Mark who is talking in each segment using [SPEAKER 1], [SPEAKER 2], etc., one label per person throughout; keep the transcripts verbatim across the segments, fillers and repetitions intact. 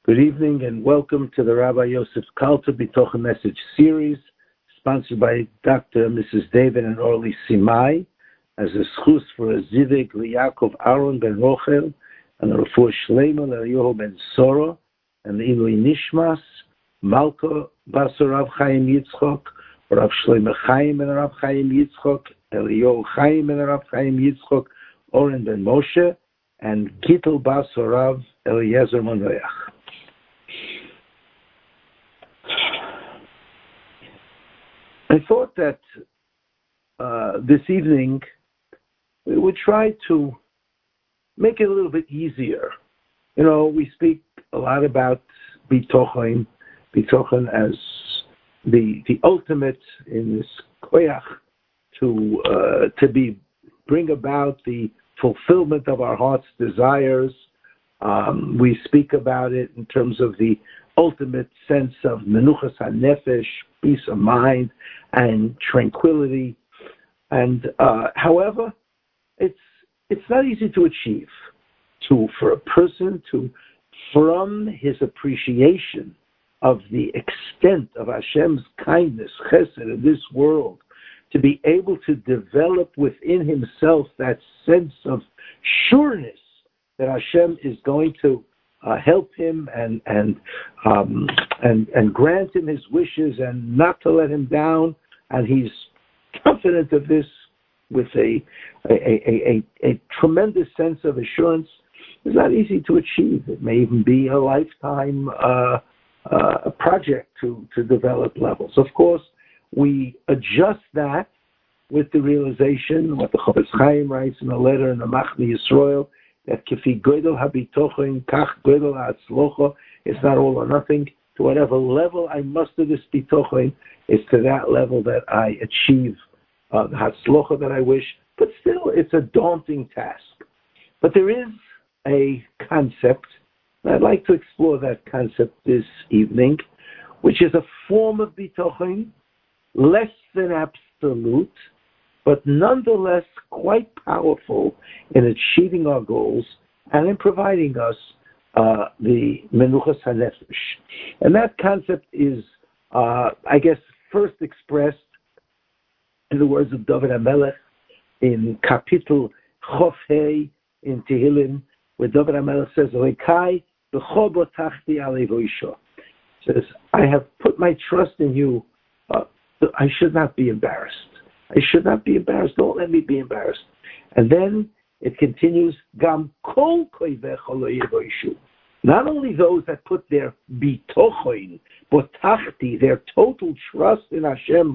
[SPEAKER 1] Good evening and welcome to the Rabbi Yosef Kalter Bitochen Message Series, sponsored by Doctor and Missus David and Orly Simai, as a schus for a Zivig Liakov Aaron ben Rochel, and a Refuah Shleima L'Yoho ben Sora, and the Ilui Nishmas, Malko Baso Rav Chaim Yitzchok, Rav Shleima Chaim and Rav Chaim Yitzchok, Eliyahu Chaim and Rav Chaim Yitzchok, Oren ben Moshe, and Gittel Baso Rav Eliezer Monoyach. I thought that uh, this evening we would try to make it a little bit easier. You know, we speak a lot about bitochen, bitochen as the the ultimate in this koyach to uh, to be bring about the fulfillment of our heart's desires. Um, we speak about it in terms of the ultimate sense of menuchas hanefesh, peace of mind, and tranquility. And uh, however, it's it's not easy to achieve. To for a person to, from his appreciation of the extent of Hashem's kindness, chesed in this world, to be able to develop within himself that sense of sureness that Hashem is going to uh, help him and and um, and and grant him his wishes and not to let him down, and he's confident of this with a a, a, a, a tremendous sense of assurance. It's not easy to achieve. It may even be a lifetime uh, uh, project to, to develop levels. Of course, we adjust that with the realization, what the Chofetz Chaim writes in a letter in the Machne Yisrael, that kifi goydel habitochen kach goydel ha'atzlocha, it's not all or nothing. To whatever level I muster this bitochen, it's to that level that I achieve uh, the hatzlocha that I wish. But still, it's a daunting task. But there is a concept, and I'd like to explore that concept this evening, which is a form of bitochen, less than absolute, but nonetheless quite powerful in achieving our goals and in providing us uh, the menuchas hanefesh. And that concept is, uh, I guess, first expressed in the words of David HaMelech in Kapitel Chof Hei in Tehillim, where David HaMelech says, "Oikai b'cho botachti alei voisho." Says, "I have put my trust in you. Uh, I should not be embarrassed. I should not be embarrassed. Don't let me be embarrassed." And then it continues, "Gam kol koivecha lo yevoishu." Not only those that put their bitochoin, botachti, their total trust in Hashem,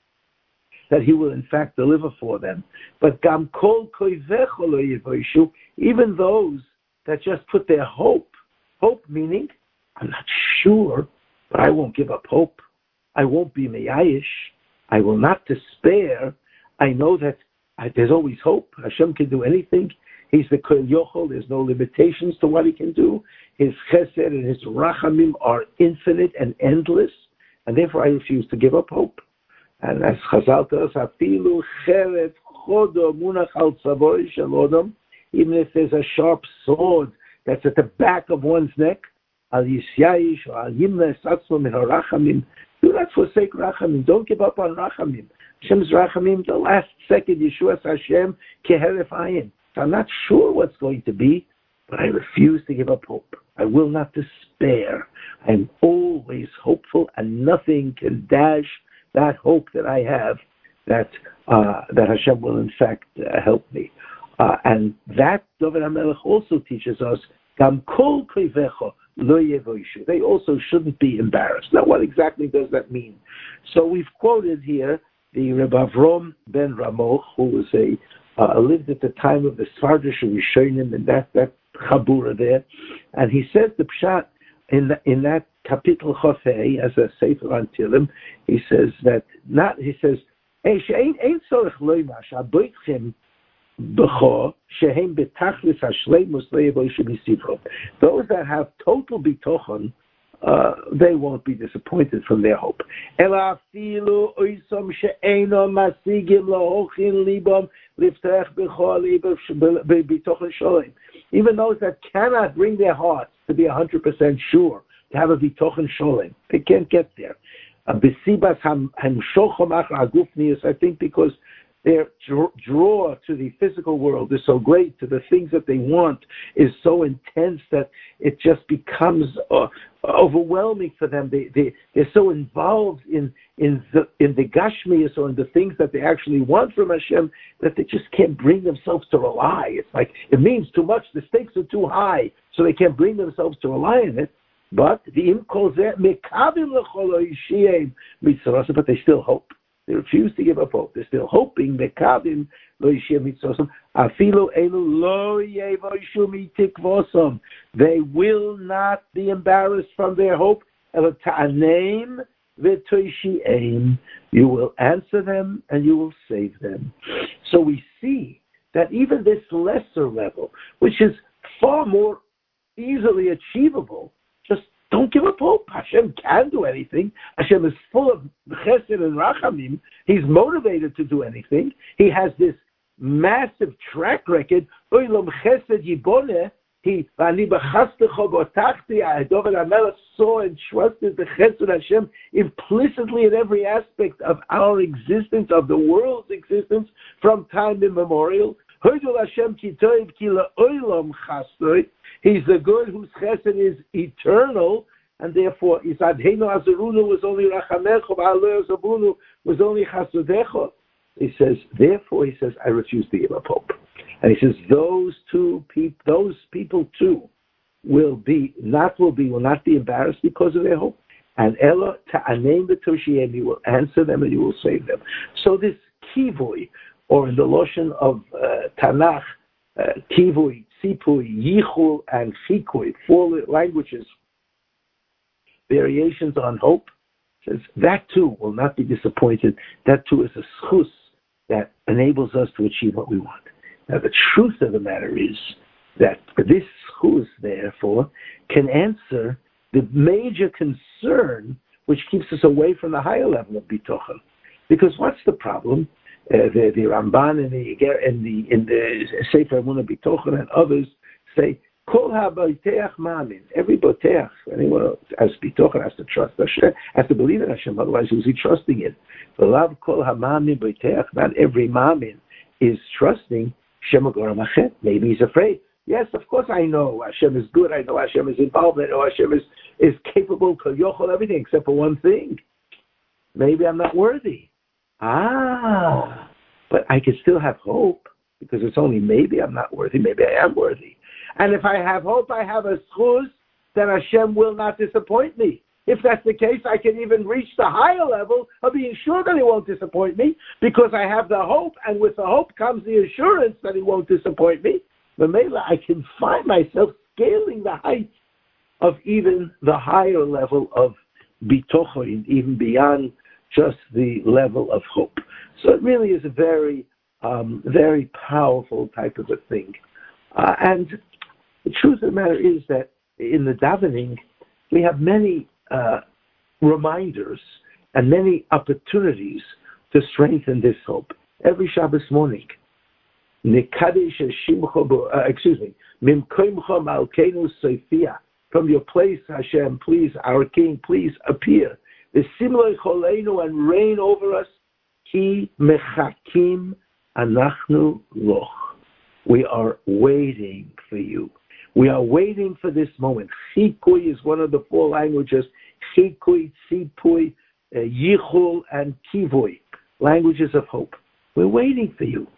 [SPEAKER 1] that He will in fact deliver for them, but gam kol koivecha lo yevoishu, even those that just put their hope, hope meaning, I'm not sure, but I won't give up hope. I won't be meyayish. I will not despair. I know that I, there's always hope. Hashem can do anything. He's the Kol Yochel. There's no limitations to what He can do. His chesed and His rachamim are infinite and endless, and therefore I refuse to give up hope. And as Chazal tells us, afilu cheret chodo munach al tzavoi shel odom, even if there's a sharp sword that's at the back of one's neck, al yisyayish or al yimna esatzmo min harachamim, do not forsake rachamim. Don't give up on rachamim. Hashem's rachamim, the last second, Yeshua's Hashem, keheref ayin. I'm not sure what's going to be, but I refuse to give up hope. I will not despair. I'm always hopeful, and nothing can dash that hope that I have that uh, that Hashem will in fact uh, help me. Uh, and that David HaMelech also teaches us, Gam kol koivecha lo yevoishu. They also shouldn't be embarrassed. Now, what exactly does that mean? So we've quoted here the Reb Avrom ben Ramoch, who was a uh, lived at the time of the Sfardish Rishonim, and that that Chabura there, and he says the pshat in the, in that Kapitel Chofei as a Sefer on Tilim. He says that not. He says, those that have total bitochen uh, they won't be disappointed from their hope. Even those that cannot bring their hearts to be one hundred percent sure, to have a bitochen sholem, they can't get there. I think because their draw to the physical world is so great, to the things that they want is so intense that it just becomes uh, overwhelming for them. They, they, they're so involved in, in the in the gashmias, or in the things that they actually want from Hashem, that they just can't bring themselves to rely. It's like, it means too much. The stakes are too high, so they can't bring themselves to rely on it. But the im kol zeh mekavim l'chol ha'ishiyim mitzvos, but they still hope. They refuse to give up hope. They're still hoping. Mekavim lo yishiyim mitzvos. Afilu elu lo yevoshu mitikvosom. They will not be embarrassed from their hope. Ela ta'aneim v'toishi'eim. You will answer them and you will save them. So we see that even this lesser level, which is far more easily achievable, just don't give up hope. Hashem can do anything. Hashem is full of chesed and rachamim. He's motivated to do anything. He has this massive track record. Olam chesed yiboneh. He V'ani b'chastecho b'otachti. David HaMelech saw and trusted the chesed Hashem implicitly in every aspect of our existence, of the world's existence, from time immemorial. Hodol Hashem ki toiv ki la'olam chastoi. He's the good whose chesed is eternal, and therefore Isadheinu Azarunu was only Rachamecho, V'Aleh Zabunu was only Chasadecho. He says, therefore, he says, I refuse to give up hope. And he says, those two people, those people too, will be not will be will not be embarrassed because of their hope. And Ella ta'aneim b'toshiyem, you will answer them and you will save them. So this kivui, or in the lotion of uh, Tanakh, uh, kivui, sipui, yichul, and chikui, four languages, variations on hope, says that too will not be disappointed. That too is a schus that enables us to achieve what we want. Now the truth of the matter is that this schus, therefore, can answer the major concern which keeps us away from the higher level of bitochen. Because what's the problem? Uh, the, the Ramban and the in the in the Sefer Emunah Bitochen and others say Kol haBoteach Ma'amin. Every boteach, anyone else has bitochen, has to trust Hashem, has to believe in Hashem. Otherwise, who's he trusting in? V'lav Kol haMa'amin Boteach. Not every Ma'amin is trusting Shem Machet. Maybe he's afraid. Yes, of course I know Hashem is good. I know Hashem is involved. I know Hashem is is capable, Kol Yochol, everything except for one thing. Maybe I'm not worthy. Ah, but I can still have hope, because it's only maybe I'm not worthy, maybe I am worthy. And if I have hope, I have a schus, then Hashem will not disappoint me. If that's the case, I can even reach the higher level of being sure that He won't disappoint me, because I have the hope, and with the hope comes the assurance that He won't disappoint me. But maybe I can find myself scaling the heights of even the higher level of bitochen, even beyond just the level of hope. So it really is a very, um, very powerful type of a thing. Uh, and the truth of the matter is that in the davening, we have many uh, reminders and many opportunities to strengthen this hope. Every Shabbos morning, Nekadesh Shimcha, uh, excuse me, Mimkoimcha Malkeinu Sophia, from your place, Hashem, please, our King, please appear. The similar choleinu, and reign over us. Ki mechakim anachnu loch. We are waiting for you. We are waiting for this moment. Chikui is one of the four languages. Chikui, tzipui, uh, yichul, and kivui, languages of hope. We're waiting for you.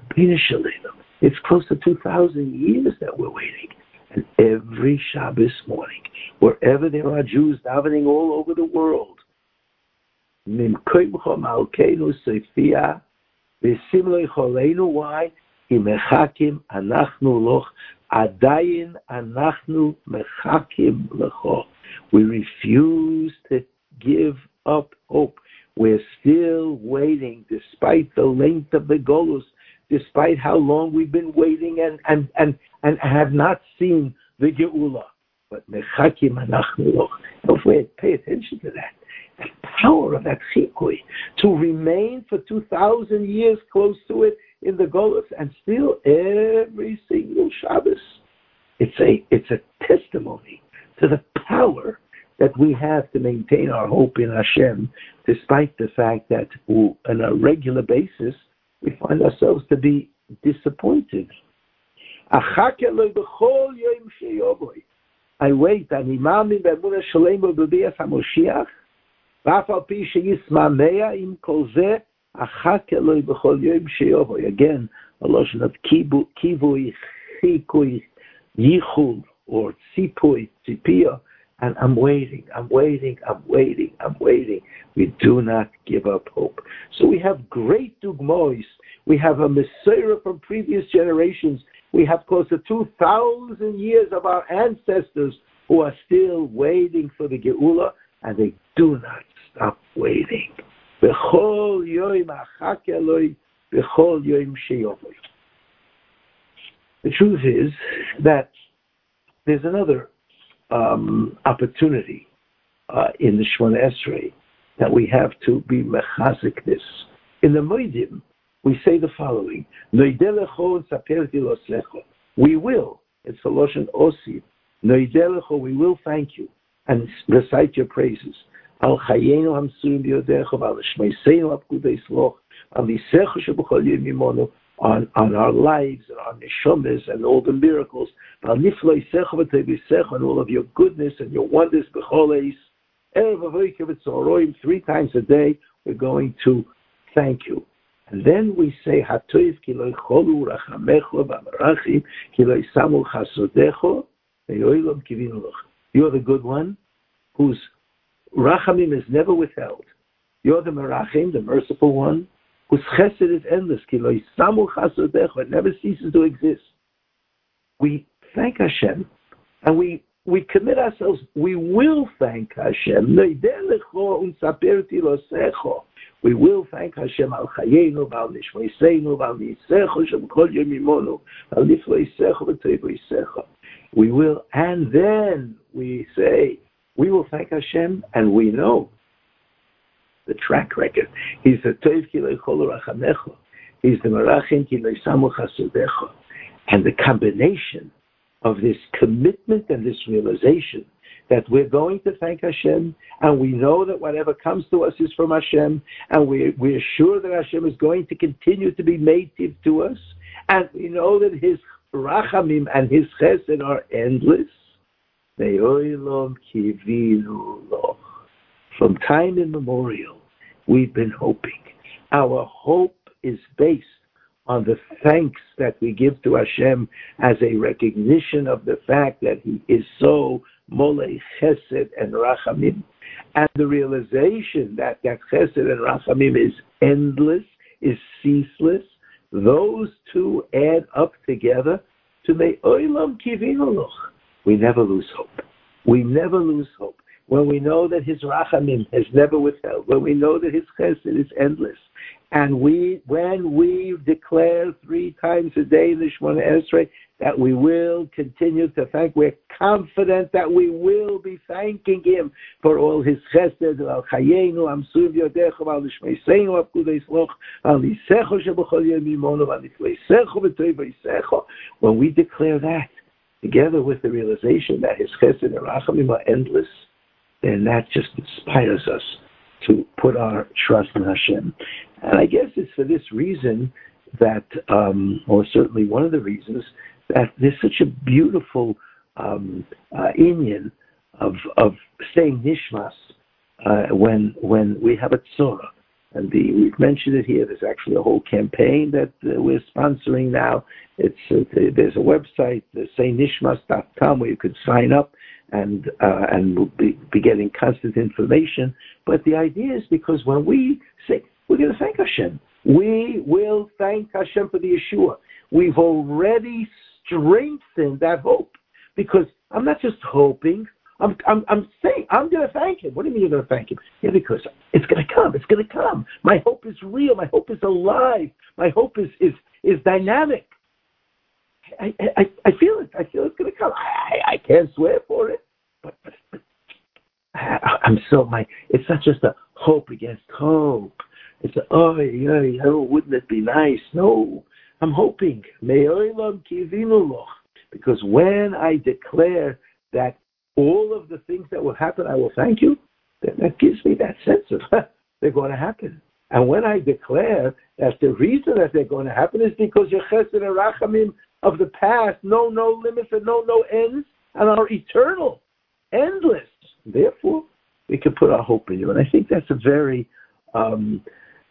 [SPEAKER 1] It's close to two thousand years that we're waiting. And every Shabbos morning, wherever there are Jews davening all over the world, why? We refuse to give up hope. We're still waiting, despite the length of the Golus, despite how long we've been waiting and, and, and, and have not seen the Geula. but mechakim anachnu loch. Don't forget, pay attention to that. The power of that chikui to remain for two thousand years close to it in the Golus, and still every single Shabbos, it's a it's a testimony to the power that we have to maintain our hope in Hashem, despite the fact that on a regular basis we find ourselves to be disappointed. I wait, ani ma'amin be'emunah shalema b'bias HaMoshiach, v'af al pi sheyisma mea im kol zeh, achake eloi b'chol yom sheyovoy. Again, a lotion of kivui, chikui, yichul, or tzipui, tzipiyah, and I'm waiting, I'm waiting, I'm waiting, I'm waiting. We do not give up hope. So we have great dugmois. We have a Messiah from previous generations. We have close to two thousand years of our ancestors who are still waiting for the Geula, and they do not stop waiting. B'chol yoim achak eloi, b'chol yoim sheyovoy. The truth is that there's another um, opportunity uh, in the Shemona Esrei that we have to be mechazik this. In the Moedim, we say the following: we will, it's a Loshen Osi, we will thank you and recite your praises. Al chayenu hamsurim b'yodecha, al shmeiseinu apkudei sloch, al nisecha sheb'chol yom yimonu, on on our lives and our neshamas and all the miracles, al nifloi secha v'tevisecha, and all of your goodness and your wonders b'chol eis. Erev avoykev v'tzoroim, three times a day, we're going to thank you. And then we say, Hatoiv ki lo ycholu rachamecho v'amarachim, ki lo yisamu chasodecho, ve'yoilom kivinu loch. You're the good one, whose rachamim is never withheld. You're the merachim, the merciful one, whose chesed is endless. Ki lo yisamu chasodecho, it never ceases to exist. We thank Hashem, and we we commit ourselves. We will thank Hashem. We will thank Hashem al chayenu, al nishmeiseinu, al nisecho sheb'chol yom yimonu, al nifloisecho v'toivoisecho. We will, and then we say, we will thank Hashem, and we know the track record. He's the toiv ki lo yicholu rachamecho. He's the merachim ki lo yisamu chasodecho. And the combination of this commitment and this realization that we're going to thank Hashem, and we know that whatever comes to us is from Hashem, and we, we're sure that Hashem is going to continue to be native to us, and we know that His rachamim and His chesed are endless. From time immemorial, we've been hoping. Our hope is based on the thanks that we give to Hashem as a recognition of the fact that He is so molei chesed and rachamim, and the realization that that chesed and rachamim is endless, is ceaseless. Those two add up together to me'olam kivinu loch. We never lose hope. We never lose hope. When we know that His rachamim has never withheld, when we know that His chesed is endless, and we, when we declare three times a day in the Shemona Esrei that we will continue to thank, we're confident that we will be thanking Him for all His chesed. Al chayenu, am suv yodecha, al nishmeiseinu apkudei sloch, al nisecho sheb'chol yom yimonu, al nifleisecho v'toivoisecho. When we declare that, together with the realization that His chesed and rachamim are endless, then that just inspires us to put our trust in Hashem. And I guess it's for this reason that, um, or certainly one of the reasons, that there's such a beautiful um, uh, inyan of of saying nishmas uh, when when we have a tzorah. And the, we've mentioned it here. There's actually a whole campaign that uh, we're sponsoring now. It's uh, there's a website, uh, say nishmas dot com, where you could sign up and uh, and we'll be, be getting constant information. But the idea is because when we say we're going to thank Hashem, we will thank Hashem for the Yeshua. We've already strengthened that hope, because I'm not just hoping. I'm I'm I'm saying I'm going to thank Him. What do you mean you're going to thank Him? Yeah, because it's going to come. It's going to come. My hope is real. My hope is alive. My hope is is is dynamic. I, I, I feel it. I feel it's going to come. I, I can't swear for it, but, but, but I, I'm so my. It's not just a hope against hope. It's a oh yeah, oh, wouldn't it be nice? No, I'm hoping. Because when I declare that all of the things that will happen, I will thank you, then that gives me that sense of they're going to happen. And when I declare that the reason that they're going to happen is because your chesed and rachamim of the past know no limits and know no ends and are eternal, endless. Therefore, we can put our hope in you. And I think that's a very um,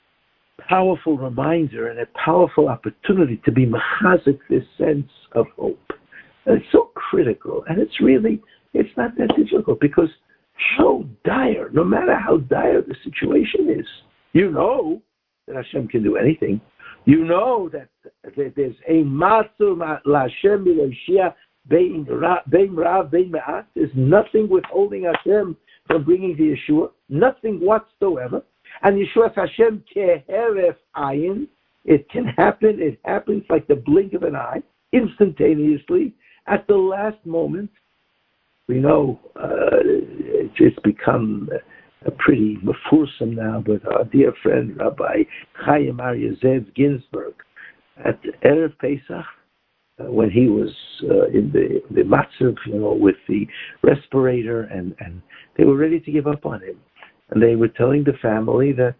[SPEAKER 1] powerful reminder and a powerful opportunity to be mechazik this sense of hope. And it's so critical. And it's really, it's not that difficult because how dire, no matter how dire the situation is, you know that Hashem can do anything. You know that, that there's a matzur la'Hashem b'loishia bein rav bein me'at. There's nothing withholding Hashem from bringing the Yeshua, nothing whatsoever. And Yeshua's Hashem keheref ayin. It can happen. It happens like the blink of an eye, instantaneously, at the last moment. We know uh, it's become a pretty mefursam now, but our dear friend Rabbi Chaim Aryeh Zev Ginsburg at Erev Pesach, uh, when he was uh, in the the matzav, you know, with the respirator, and, and they were ready to give up on him, and they were telling the family that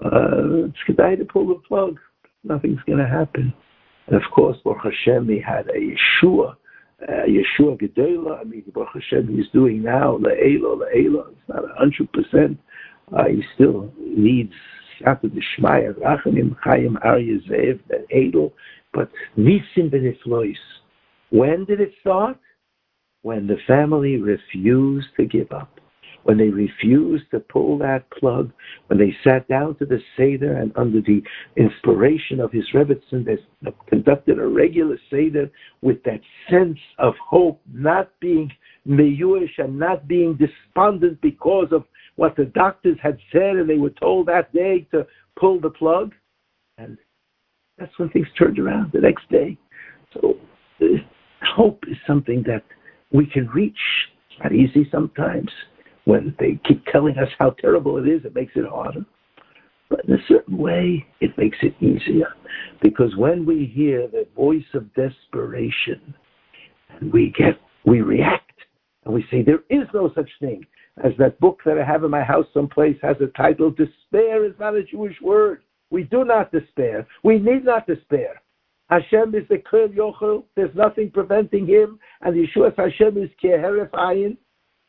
[SPEAKER 1] uh, it's kedai to pull the plug, nothing's going to happen. And of course, Baruch Hashem, he had a Yeshua. Uh, Yeshua Gedola, I mean, Baruch Hashem, he's doing now, Le'elo, Le'elo, it's not one hundred percent. Uh, he still needs Siyata D'Shmaya, Rachamim, Chaim, Aryeh Zev, that Edel, but Nisim B'Niflois. When did it start? When the family refused to give up. When they refused to pull that plug, when they sat down to the Seder and under the inspiration of his Rebbetzin, they conducted a regular Seder with that sense of hope, not being meyuish and not being despondent because of what the doctors had said and they were told that day to pull the plug. And that's when things turned around the next day. So uh, hope is something that we can reach. It's not easy sometimes. When they keep telling us how terrible it is, it makes it harder. But in a certain way, it makes it easier. Because when we hear the voice of desperation, and we get, we react, and we say, there is no such thing as that book that I have in my house someplace has a title, Despair is not a Jewish word. We do not despair. We need not despair. Hashem is the Kol Yochel. There's nothing preventing him. And Yeshua's Hashem is Keheref Ayin.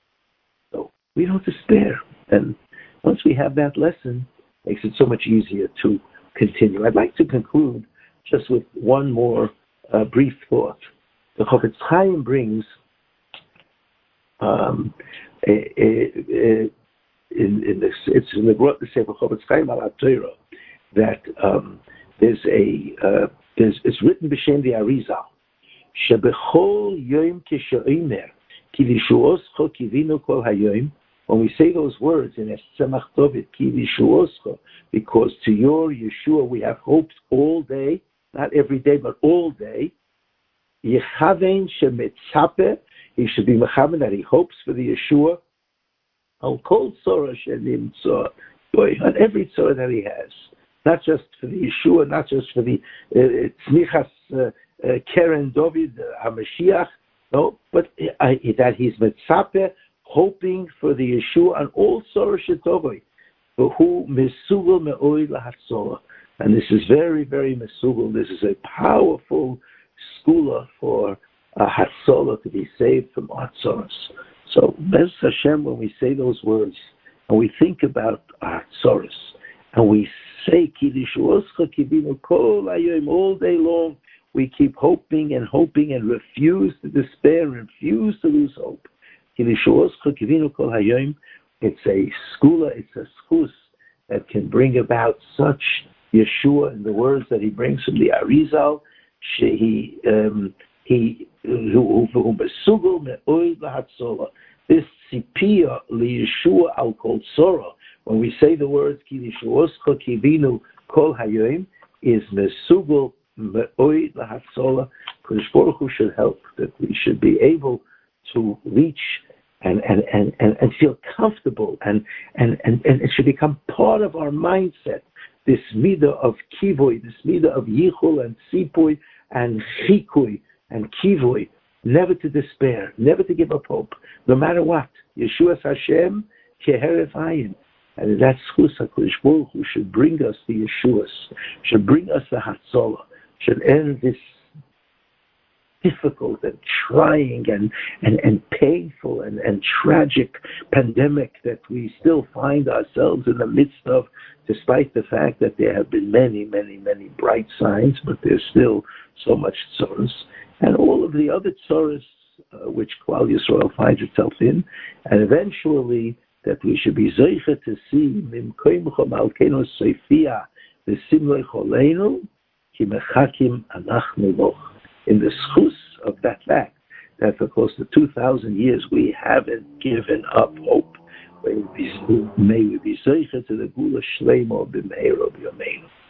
[SPEAKER 1] So we don't despair. And once we have that lesson, it makes it so much easier to continue. I'd like to conclude just with one more uh, brief thought. The Chofetz Chaim brings um, a, a, a, in, in this, it's in the Grot the Sefer Chofetz Chaim al HaTorah that um, there's a uh, there's it's written b'shem the Arizal shebechol yom kishoimer ki lishuoscho kivinu kol hayom. When we say those words in Tzemach Tovit, ki lishuoscho, because to your Yeshua we have hopes all day, not every day but all day. Yechaven shemetzape, he should be mechaven that he hopes for the Yeshua. Al kol tzora shenimtzo, on every tzora that he has. Not just for the Yeshua, not just for the Tznichas uh, uh, Keren David uh, HaMashiach, no, but uh, that he's Metzape, hoping for the Yeshua and all Sorah Shetovoi, for who Mesugel Me'oi Lahatzorah. And this is very, very Mesugel. This is a powerful schooler for uh, Hatzolah to be saved from Hatzoras. So, Bez Hashem, when we say those words and we think about Hatzoras, and we say, all day long, we keep hoping and hoping and refuse to despair and refuse to lose hope. It's a skula, it's a schus that can bring about such Yeshua in the words that he brings from the Arizal. He, um, he, this sipia li Yeshua al kol tzora. When we say the words ki lishuoscha kivinu kol hayoim, is mesugel me'oi lahatzola, Kodesh Baruch Hu should help, that we should be able to reach and and, and, and, and feel comfortable, and, and, and, and it should become part of our mindset, this midah of kivui, this midah of yichul and sipui and chikui and kivui, never to despair, never to give up hope, no matter what. Yeshua's Hashem, keheref ayin. And that schus HaKadosh Baruch Hu should bring us the Yeshuas, should bring us the Hatzalah, should end this difficult and trying and, and, and painful and, and tragic pandemic that we still find ourselves in the midst of, despite the fact that there have been many, many, many bright signs, but there's still so much tzoros, and all of the other tzoros uh, which Klal Yisrael finds itself in, and eventually that we should be zeicha to see Mimkoimcha Malkeinu Seifia V'Simlei Choleinu Ki Mechakim Anachnu Loch. In the schus of that fact, that for close to two thousand years we haven't given up hope. May we be zeicha to the Gula Shleimo B'Meiro B'Yameinu.